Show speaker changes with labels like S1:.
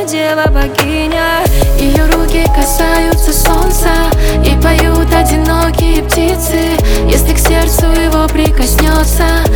S1: дева-богиня. Ее руки касаются солнца и поют одинокие птицы. Если к сердцу его прикоснется,